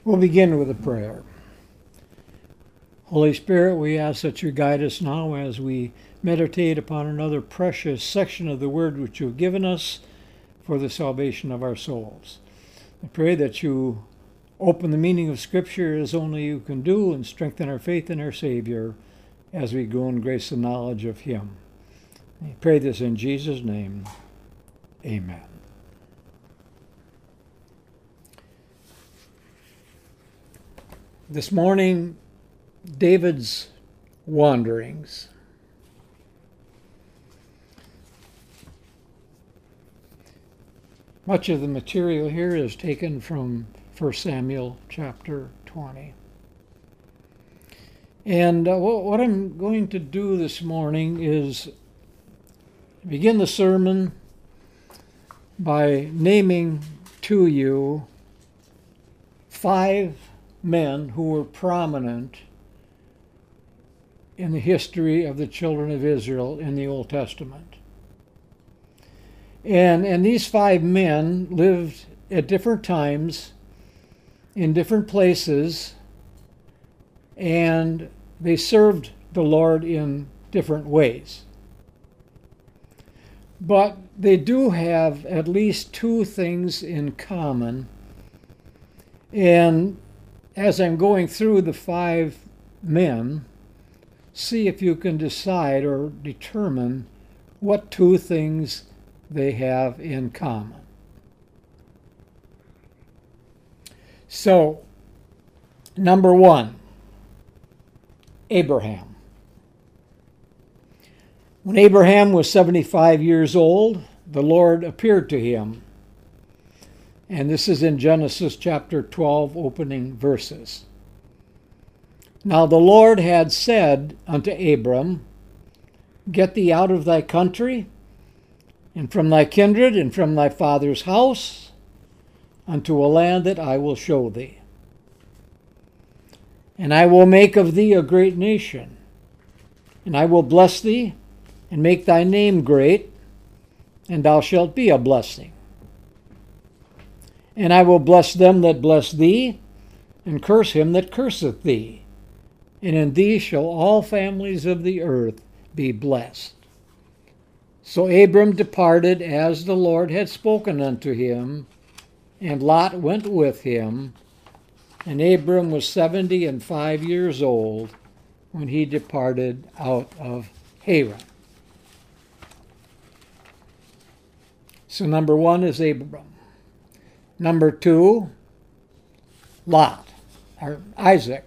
We'll begin with a prayer. Holy Spirit, we ask that you guide us now as we meditate upon another precious section of the Word which you have given us for the salvation of our souls. I pray that you open the meaning of Scripture as only you can do and strengthen our faith in our Savior as we grow in grace and knowledge of Him. I pray this in Jesus' name. Amen. This morning, David's wanderings. Much of the material here is taken from 1 Samuel chapter 20. And what I'm going to do this morning is begin the sermon by naming to you 5 men who were prominent in the history of the children of Israel in the Old Testament. And these 5 men lived at different times in different places, and they served the Lord in different ways. But they do have at least 2 things in common, and as I'm going through the 5 men, see if you can decide or determine what 2 things they have in common. So, number 1, Abraham. When Abraham was 75 years old, the Lord appeared to him. And this is in Genesis chapter 12, opening verses. Now the Lord had said unto Abram, Get thee out of thy country, and from thy kindred, and from thy father's house, unto a land that I will show thee. And I will make of thee a great nation, and I will bless thee, and make thy name great, and thou shalt be a blessing. And I will bless them that bless thee, and curse him that curseth thee. And in thee shall all families of the earth be blessed. So Abram departed as the Lord had spoken unto him, and Lot went with him. And Abram was 75 years old when he departed out of Haran. So number 1 is Abram. Number 2, Lot, or Isaac,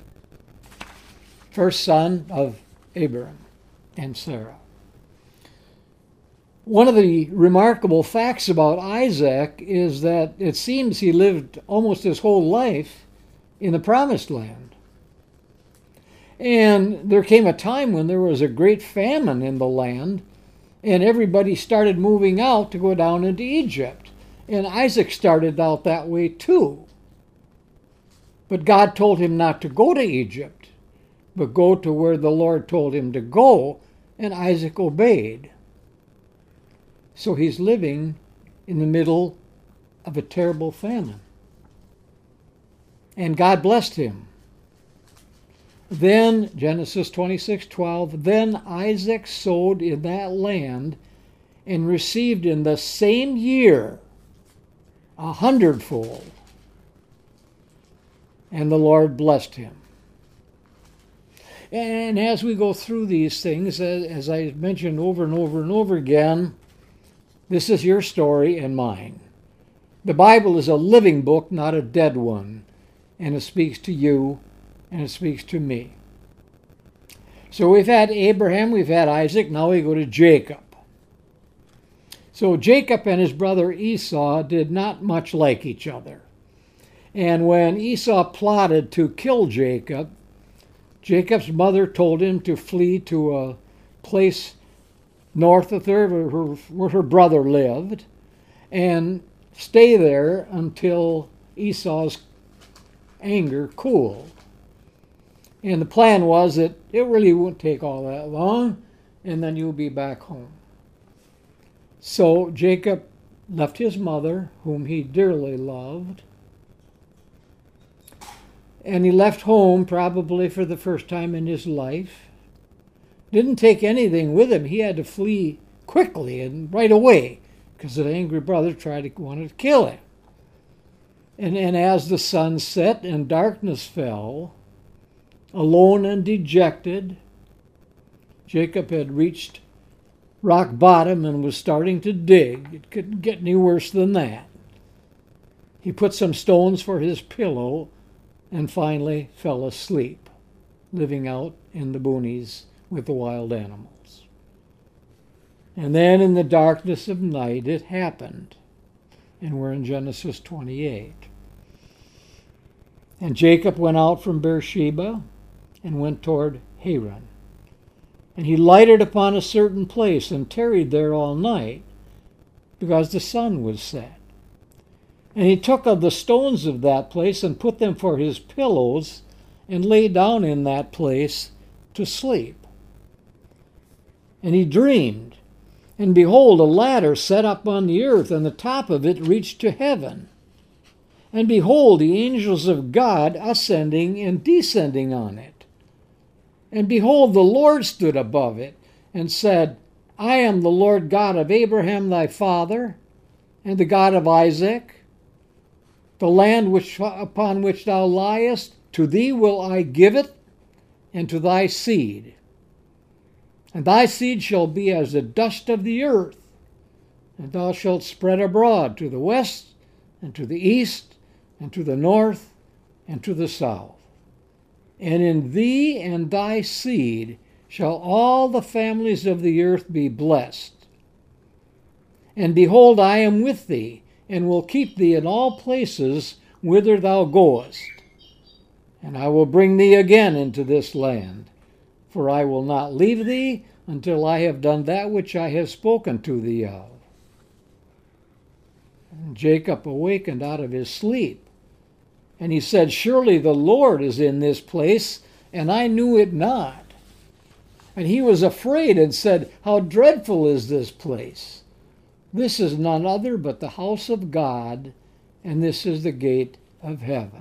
first son of Abraham and Sarah. One of the remarkable facts about Isaac is that it seems he lived almost his whole life in the Promised Land. And there came a time when there was a great famine in the land, and everybody started moving out to go down into Egypt. And Isaac started out that way too. But God told him not to go to Egypt, but go to where the Lord told him to go, and Isaac obeyed. So he's living in the middle of a terrible famine. And God blessed him. Then, Genesis 26:12, then Isaac sowed in that land and received in the same year 100-fold. And the Lord blessed him. And as we go through these things, as I mentioned over and over and over again, this is your story and mine. The Bible is a living book, not a dead one. And it speaks to you, and it speaks to me. So we've had Abraham, we've had Isaac, now we go to Jacob. So Jacob and his brother Esau did not much like each other. And when Esau plotted to kill Jacob, Jacob's mother told him to flee to a place north of there where her brother lived and stay there until Esau's anger cooled. And the plan was that it really wouldn't take all that long, and then you'll be back home. So Jacob left his mother, whom he dearly loved, And he left home probably for the first time in his life. Didn't take anything with him. He had to flee quickly and right away because an angry brother wanted to kill him. And as the sun set and darkness fell, alone and dejected, Jacob had reached rock bottom and was starting to dig. It couldn't get any worse than that. He put some stones for his pillow and finally fell asleep, living out in the boonies with the wild animals. And then in the darkness of night it happened. And we're in Genesis 28. And Jacob went out from Beersheba and went toward Haran. And he lighted upon a certain place and tarried there all night, because the sun was set. And he took of the stones of that place and put them for his pillows, and lay down in that place to sleep. And he dreamed, and behold, a ladder set up on the earth, and the top of it reached to heaven. And behold, the angels of God ascending and descending on it. And behold, the Lord stood above it, and said, I am the Lord God of Abraham thy father, and the God of Isaac. The land upon which thou liest, to thee will I give it, and to thy seed. And thy seed shall be as the dust of the earth, and thou shalt spread abroad to the west, and to the east, and to the north, and to the south. And in thee and thy seed shall all the families of the earth be blessed. And behold, I am with thee, and will keep thee in all places whither thou goest. And I will bring thee again into this land, for I will not leave thee until I have done that which I have spoken to thee of. And Jacob awakened out of his sleep, and he said, Surely the Lord is in this place, and I knew it not. And he was afraid and said, How dreadful is this place! This is none other but the house of God, and this is the gate of heaven.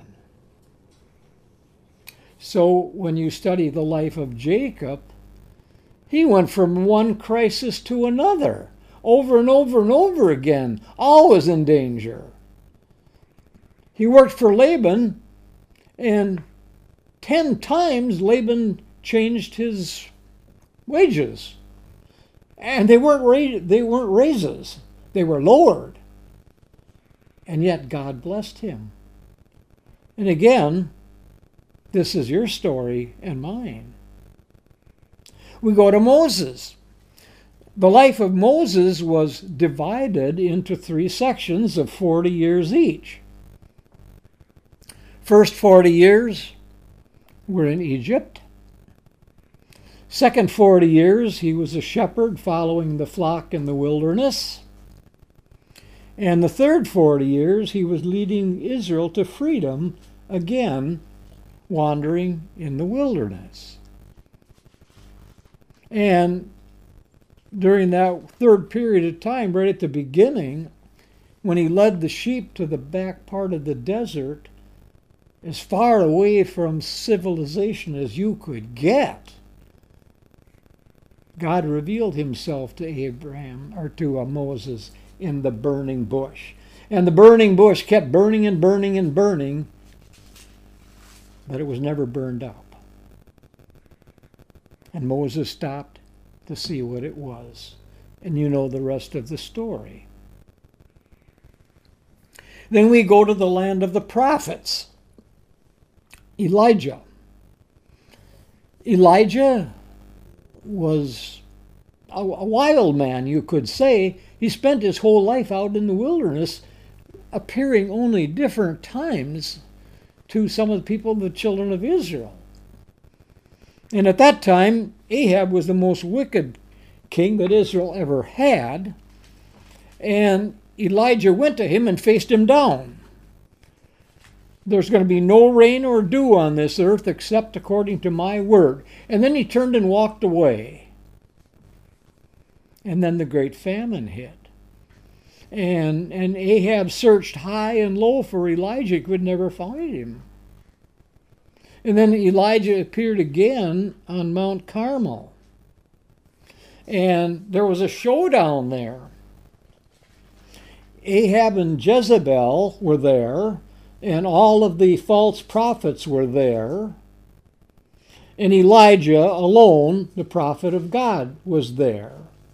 So when you study the life of Jacob, he went from one crisis to another, over and over and over again, always in danger. He worked for Laban, and 10 times Laban changed his wages. And they weren't raises. They were lowered. And yet God blessed him. And again, this is your story and mine. We go to Moses. The life of Moses was divided into 3 sections of 40 years each. First 40 years were in Egypt. Second 40 years, he was a shepherd following the flock in the wilderness. And the third 40 years, he was leading Israel to freedom, again, wandering in the wilderness. And during that third period of time, right at the beginning, when he led the sheep to the back part of the desert, as far away from civilization as you could get, God revealed himself to Abraham, or to Moses, in the burning bush. And the burning bush kept burning and burning and burning, but it was never burned up. And Moses stopped to see what it was. And you know the rest of the story. Then we go to the land of the prophets. Elijah. Elijah was a wild man, you could say. He spent his whole life out in the wilderness, appearing only different times to some of the people, the children of Israel. And at that time, Ahab was the most wicked king that Israel ever had. And Elijah went to him and faced him down. There's going to be no rain or dew on this earth except according to my word. And then he turned and walked away. And then the great famine hit. And Ahab searched high and low for Elijah, could never find him. And then Elijah appeared again on Mount Carmel. And there was a showdown there. Ahab and Jezebel were there, and all of the false prophets were there. And Elijah alone, the prophet of God, was there.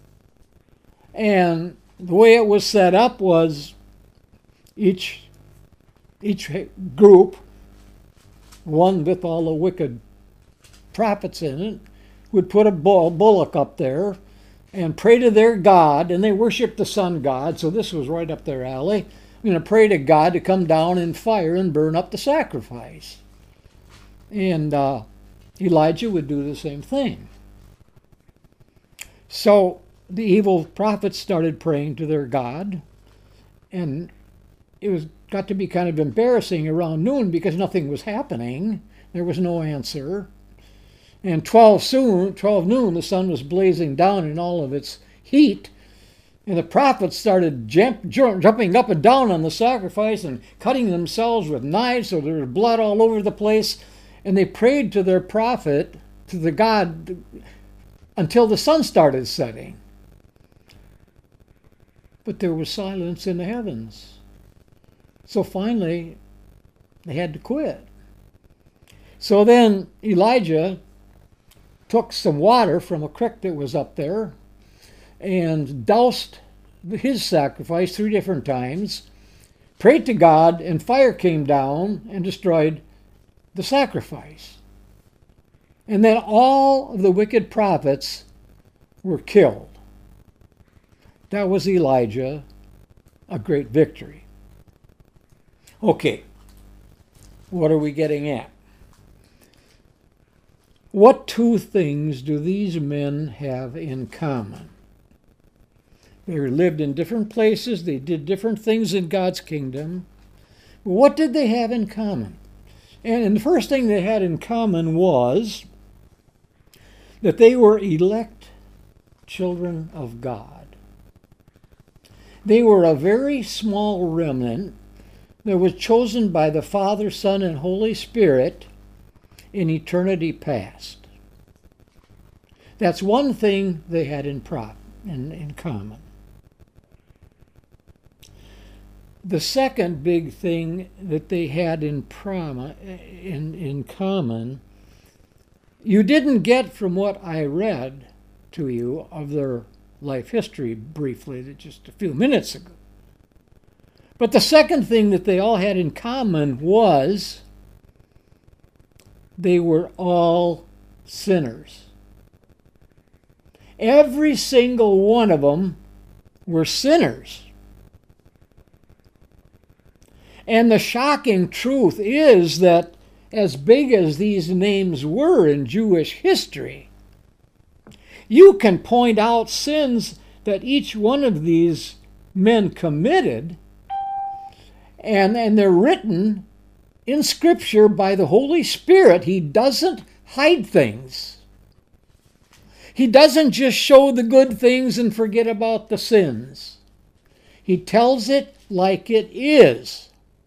And the way it was set up was each group, one with all the wicked prophets in it, would put a bullock up there and pray to their God, and they worshiped the sun god, so this was right up their alley. I'm going to pray to God to come down in fire and burn up the sacrifice. And Elijah would do the same thing. So the evil prophets started praying to their God, and it got to be kind of embarrassing around noon because nothing was happening. There was no answer. And 12 noon, the sun was blazing down in all of its heat, and the prophets started jumping up and down on the sacrifice and cutting themselves with knives, so there was blood all over the place. And they prayed to their prophet, to the God, until the sun started setting. But there was silence in the heavens. So finally, they had to quit. So then Elijah took some water from a creek that was up there and doused his sacrifice 3 different times, prayed to God, and fire came down and destroyed the sacrifice. And then all of the wicked prophets were killed. That was Elijah, a great victory. Okay, what are we getting at? What 2 things do these men have in common? They lived in different places, they did different things in God's kingdom. But what did they have in common? And the first thing they had in common was that they were elect children of God. They were a very small remnant that was chosen by the Father, Son, and Holy Spirit in eternity past. That's one thing they had in common. The second big thing that they had in common, you didn't get from what I read to you of their life history briefly just a few minutes ago. But the second thing that they all had in common was they were all sinners. Every single one of them were sinners. And the shocking truth is that as big as these names were in Jewish history, you can point out sins that each one of these men committed, and they're written in Scripture by the Holy Spirit. He doesn't hide things. He doesn't just show the good things and forget about the sins. He tells it like it is.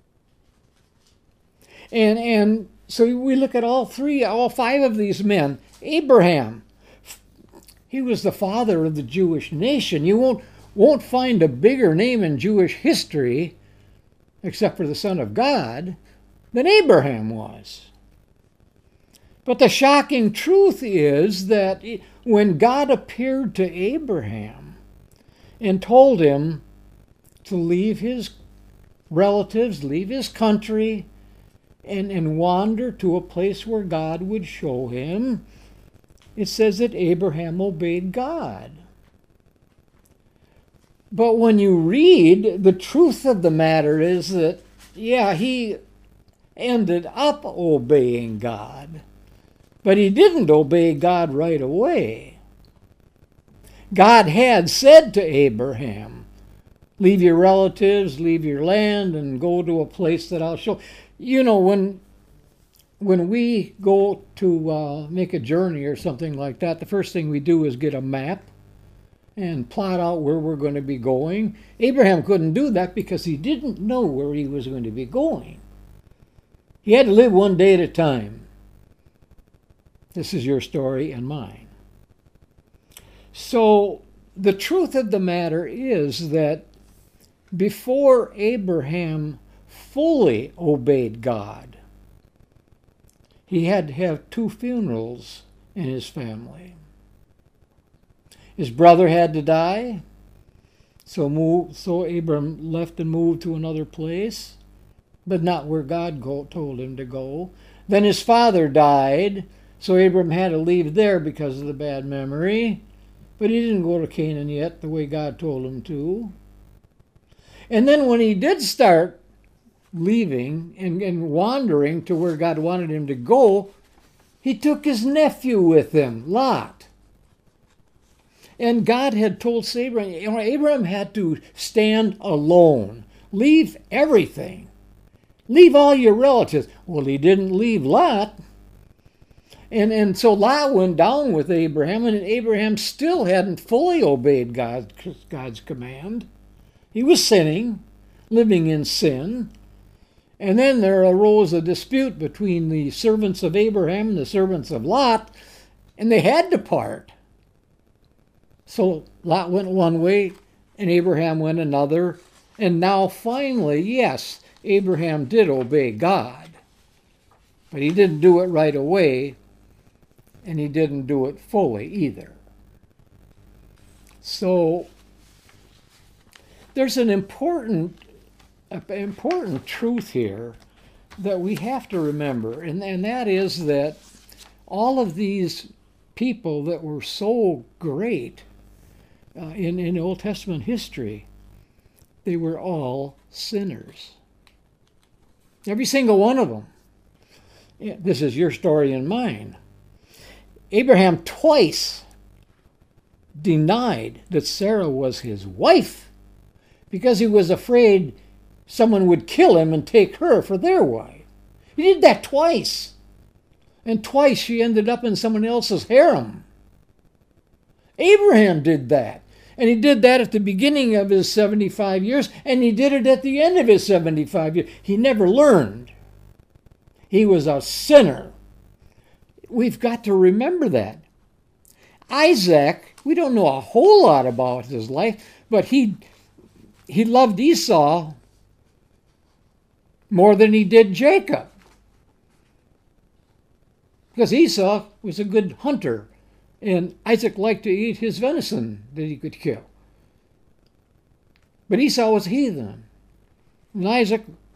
And so we look at all 5 of these men. Abraham, he was the father of the Jewish nation. You won't find a bigger name in Jewish history, except for the Son of God, than Abraham was. But the shocking truth is that when God appeared to Abraham and told him to leave his relatives, leave his country, and wander to a place where God would show him, it says that Abraham obeyed God. But when you read, the truth of the matter is that, he ended up obeying God. But he didn't obey God right away. God had said to Abraham, leave your relatives, leave your land, and go to a place that I'll show. You know, when we go to make a journey or something like that, the first thing we do is get a map and plot out where we're going to be going. Abraham couldn't do that because he didn't know where he was going to be going. He had to live one day at a time. This is your story and mine. So the truth of the matter is that before Abraham fully obeyed God, he had to have 2 funerals in his family. His brother had to die, so Abram left and moved to another place, but not where God told him to go. Then his father died, so Abram had to leave there because of the bad memory, but he didn't go to Canaan yet the way God told him to. And then when he did start leaving and wandering to where God wanted him to go, he took his nephew with him, Lot. And God had told Abraham, Abraham had to stand alone. Leave everything. Leave all your relatives. Well, he didn't leave Lot. And so Lot went down with Abraham, and Abraham still hadn't fully obeyed God's command. He was sinning, living in sin. And then there arose a dispute between the servants of Abraham and the servants of Lot, and they had to part. So Lot went one way, and Abraham went another. And now finally, yes, Abraham did obey God. But he didn't do it right away, and he didn't do it fully either. So there's an important truth here that we have to remember, and that is that all of these people that were so great in Old Testament history, they were all sinners. Every single one of them. Yeah, this is your story and mine. Abraham twice denied that Sarah was his wife because he was afraid someone would kill him and take her for their wife. He did that twice. And twice she ended up in someone else's harem. Abraham did that. And he did that at the beginning of his 75 years, and he did it at the end of his 75 years. He never learned. He was a sinner. We've got to remember that. Isaac, we don't know a whole lot about his life, but he loved Esau more than he did Jacob. Because Esau was a good hunter, and Isaac liked to eat his venison that he could kill. But Esau was a heathen, and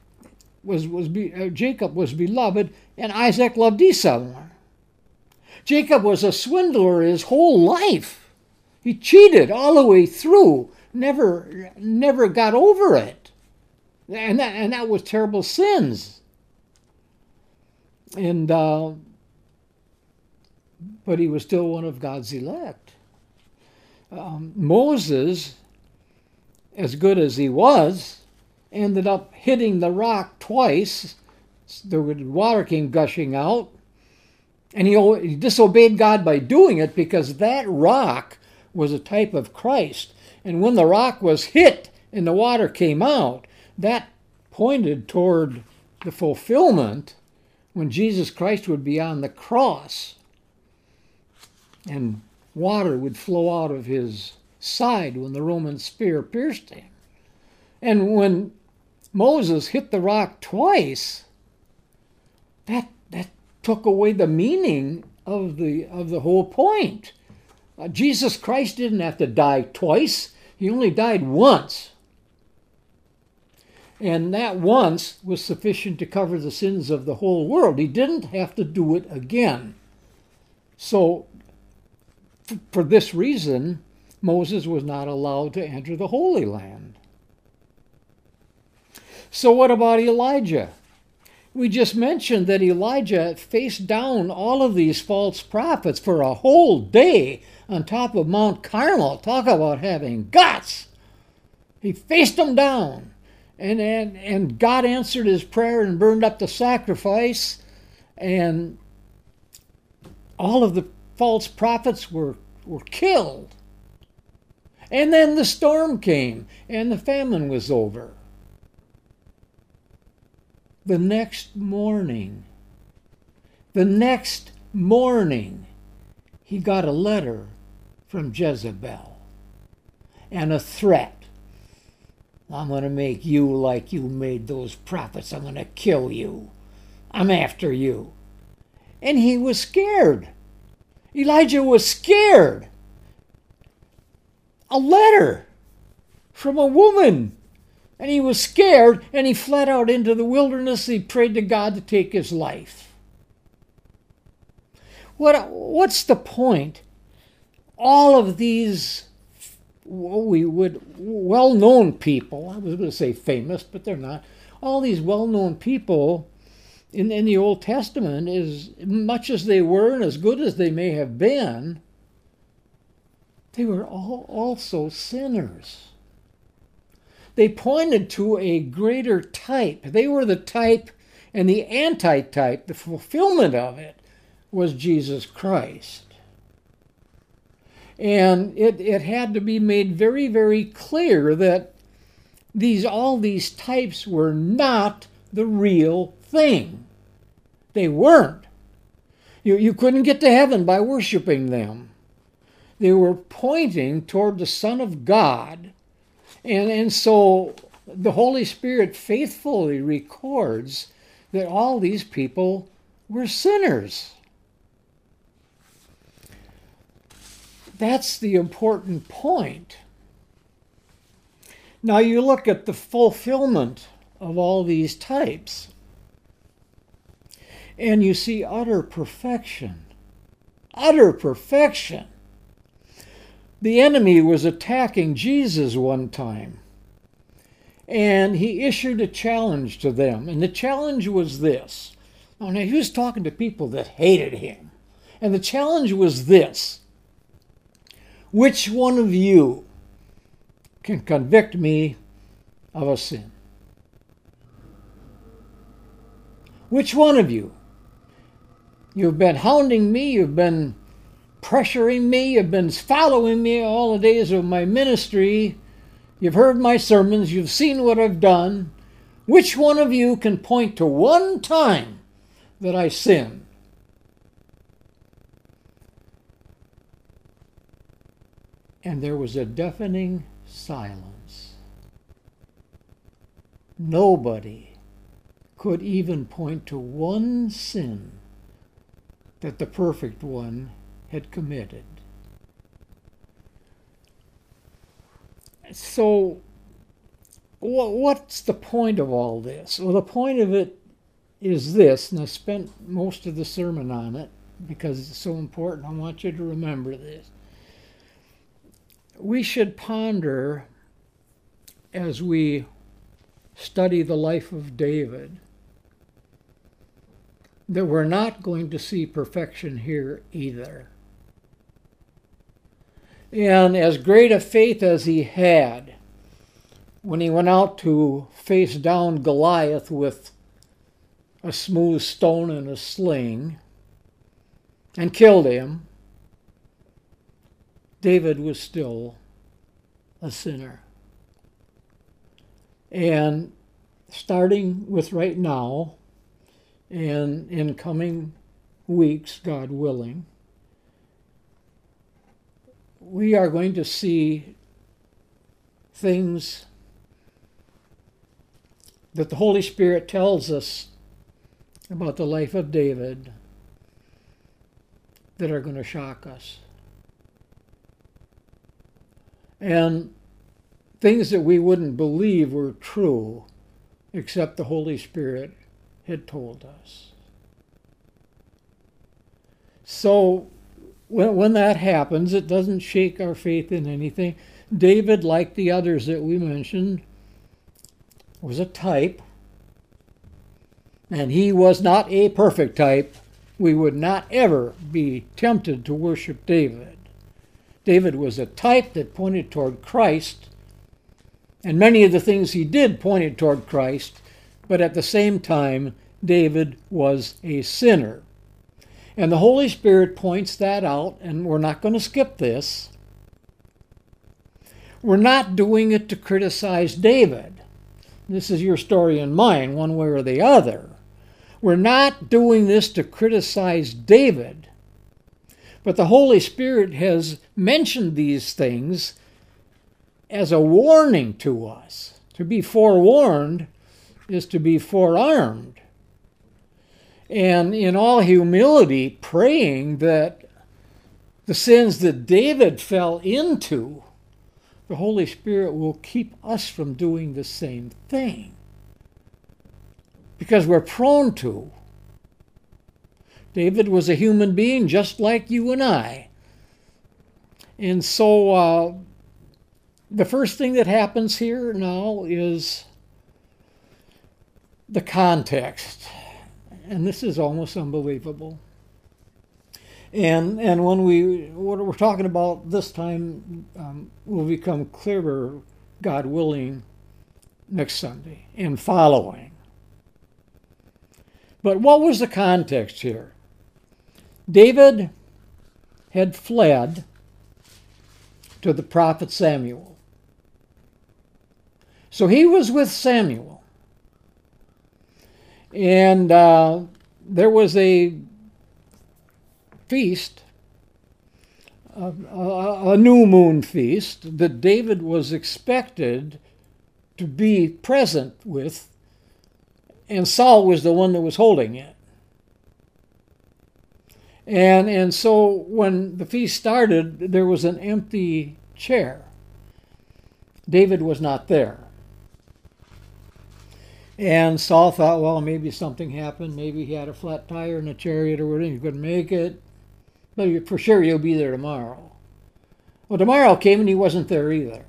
Jacob was beloved, and Isaac loved Esau more. Jacob was a swindler his whole life. He cheated all the way through, never got over it. And that was terrible sins. But he was still one of God's elect. Moses, as good as he was, ended up hitting the rock twice. The water came gushing out. And he disobeyed God by doing it because that rock was a type of Christ. And when the rock was hit and the water came out, that pointed toward the fulfillment when Jesus Christ would be on the cross and water would flow out of his side when the Roman spear pierced him. And when Moses hit the rock twice, that took away the meaning of the whole point. Jesus Christ didn't have to die twice. He only died once. And that once was sufficient to cover the sins of the whole world. He didn't have to do it again. So, for this reason, Moses was not allowed to enter the Holy Land. So what about Elijah? We just mentioned that Elijah faced down all of these false prophets for a whole day on top of Mount Carmel. Talk about having guts. He faced them down. And God answered his prayer and burned up the sacrifice. And all of the false prophets were killed. And then the storm came and the famine was over. The next morning, the next morning, he got a letter from Jezebel and a threat. I'm going to make you like you made those prophets. I'm going to kill you. I'm after you. And he was scared. Elijah was scared. A letter from a woman. And he was scared, and he fled out into the wilderness. He prayed to God to take his life. What's the point? All of these well-known people, I was going to say famous, but they're not. All these well-known people in the Old Testament, as much as they were and as good as they may have been, they were all also sinners. They pointed to a greater type. They were the type, and the antitype, the fulfillment of it, was Jesus Christ. And it had to be made very, very clear that all these types were not the real thing. They weren't. You couldn't get to heaven by worshiping them. They were pointing toward the Son of God. And so the Holy Spirit faithfully records that all these people were sinners. That's the important point. Now you look at the fulfillment of all these types, and you see utter perfection. Utter perfection. The enemy was attacking Jesus one time, and he issued a challenge to them. And the challenge was this. Now, he was talking to people that hated him. And the challenge was this. Which one of you can convict me of a sin? Which one of you? You've been hounding me, you've been pressuring me, you've been following me all the days of my ministry, you've heard my sermons, you've seen what I've done. Which one of you can point to one time that I sinned? And there was a deafening silence. Nobody could even point to one sin that the perfect one had committed. So, what's the point of all this? Well, the point of it is this, and I spent most of the sermon on it because it's so important. I want you to remember this. We should ponder as we study the life of David that we're not going to see perfection here either. And as great a faith as he had when he went out to face down Goliath with a smooth stone and a sling and killed him, David was still a sinner. And starting with right now, and in coming weeks, God willing, we are going to see things that the Holy Spirit tells us about the life of David that are going to shock us. And things that we wouldn't believe were true, except the Holy Spirit had told us. So when that happens, it doesn't shake our faith in anything. David, like the others that we mentioned, was a type, and he was not a perfect type. We would not ever be tempted to worship David. David was a type that pointed toward Christ, and many of the things he did pointed toward Christ, but at the same time, David was a sinner. And the Holy Spirit points that out, and we're not going to skip this. We're not doing it to criticize David. This is your story and mine, one way or the other. We're not doing this to criticize David, but the Holy Spirit has mentioned these things as a warning to us. To be forewarned is to be forearmed. And in all humility, praying that the sins that David fell into, the Holy Spirit will keep us from doing the same thing. Because we're prone to. David was a human being just like you and I. And so the first thing that happens here now is the context. And this is almost unbelievable. And when what we're talking about this time will become clearer, God willing, next Sunday and following. But what was the context here? David had fled to the prophet Samuel. So he was with Samuel. And there was a feast, a new moon feast, that David was expected to be present with, and Saul was the one that was holding it. And so when the feast started, there was an empty chair. David was not there. And Saul thought, well, maybe something happened. Maybe he had a flat tire in a chariot or whatever. He couldn't make it. But for sure he'll be there tomorrow. Well, tomorrow came and he wasn't there either.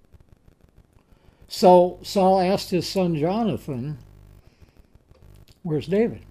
So Saul asked his son Jonathan, where's David?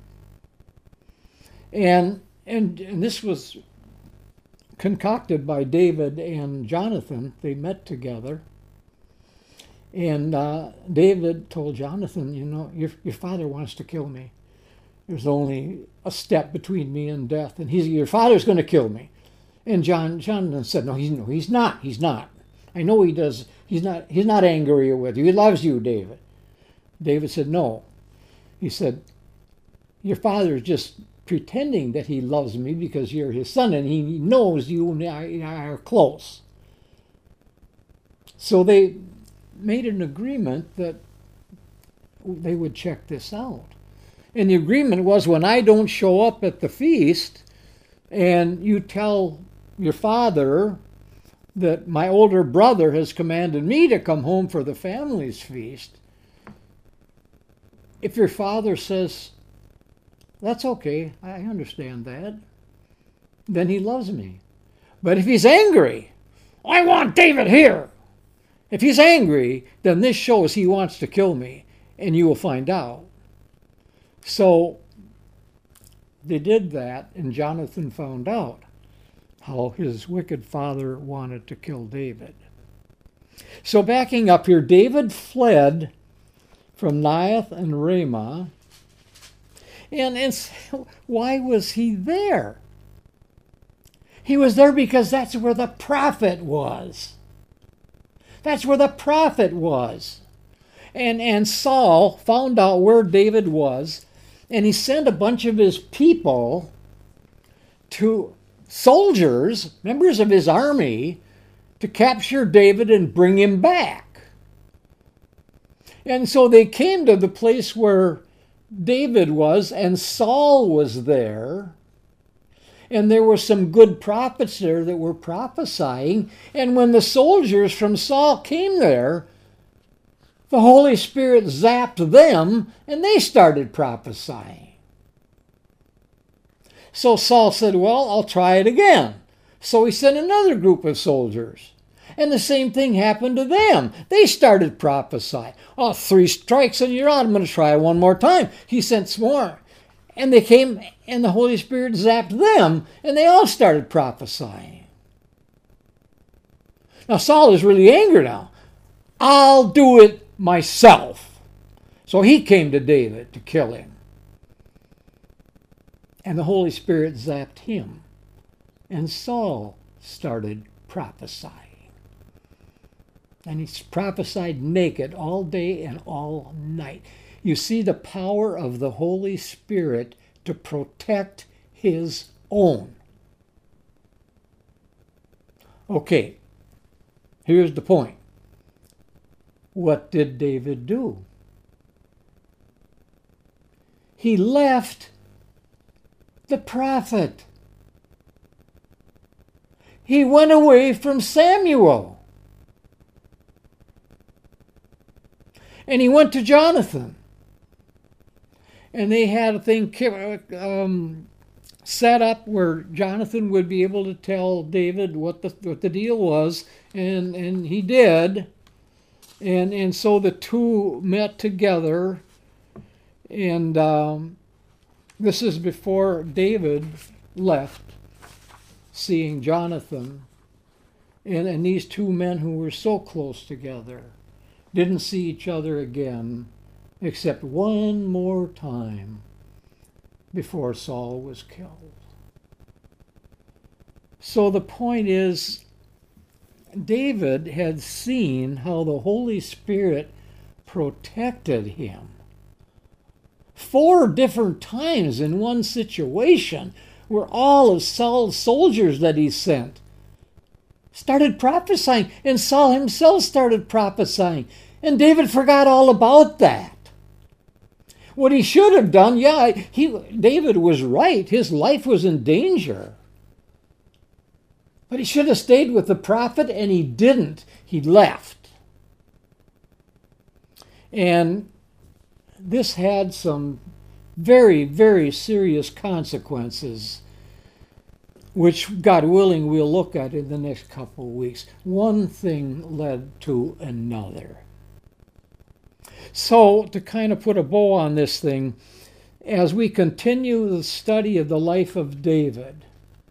And this was concocted by David and Jonathan. They met together. And David told Jonathan, you know, your father wants to kill me. There's only a step between me and death, and your father's going to kill me. And Jonathan said, no, he's not. He's not. I know he does. He's not angry with you. He loves you, David. David said, no. He said, your father is just pretending that he loves me because you're his son, and he knows you and I are close. So they made an agreement that they would check this out. And the agreement was, when I don't show up at the feast and you tell your father that my older brother has commanded me to come home for the family's feast, if your father says, that's okay, I understand that, then he loves me. But if he's angry, I want David here. If he's angry, then this shows he wants to kill me, and you will find out. So they did that, and Jonathan found out how his wicked father wanted to kill David. So backing up here, David fled from Naioth and Ramah. And why was he there? He was there because that's where the prophet was. That's where the prophet was. And Saul found out where David was, and he sent a bunch of his people to soldiers, members of his army, to capture David and bring him back. And so they came to the place where David was, and Saul was there. And there were some good prophets there that were prophesying. And when the soldiers from Saul came there, the Holy Spirit zapped them, and they started prophesying. So Saul said, well, I'll try it again. So he sent another group of soldiers. And the same thing happened to them. They started prophesying. Oh, 3 strikes and you're out. I'm going to try one more time. He sent some more. And they came, and the Holy Spirit zapped them, and they all started prophesying. Now Saul is really angry now. I'll do it myself. So he came to David to kill him. And the Holy Spirit zapped him. And Saul started prophesying. And he prophesied naked all day and all night. You see the power of the Holy Spirit to protect his own. Okay, here's the point. What did David do? He left the prophet. He went away from Samuel. And he went to Jonathan. And they had a thing set up where Jonathan would be able to tell David what the deal was, and he did. And so the two met together, and this is before David left, seeing Jonathan. And these two men who were so close together didn't see each other again, except one more time before Saul was killed. So the point is, David had seen how the Holy Spirit protected him 4 different times in one situation, where all of Saul's soldiers that he sent started prophesying, and Saul himself started prophesying, and David forgot all about that. What he should have done, David was right. His life was in danger. But he should have stayed with the prophet, and he didn't. He left. And this had some very, very serious consequences, which, God willing, we'll look at in the next couple of weeks. One thing led to another. So, to kind of put a bow on this thing, as we continue the study of the life of David,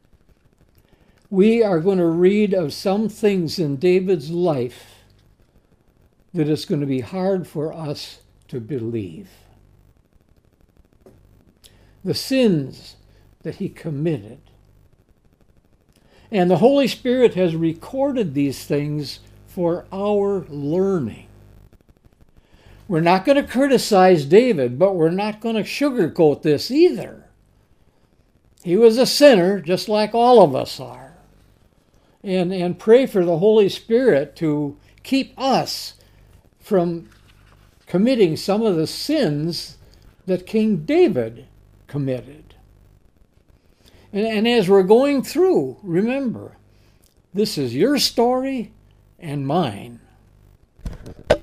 we are going to read of some things in David's life that it's going to be hard for us to believe. The sins that he committed. And the Holy Spirit has recorded these things for our learning. We're not going to criticize David, but we're not going to sugarcoat this either. He was a sinner, just like all of us are. And pray for the Holy Spirit to keep us from committing some of the sins that King David committed. And as we're going through, remember, this is your story and mine.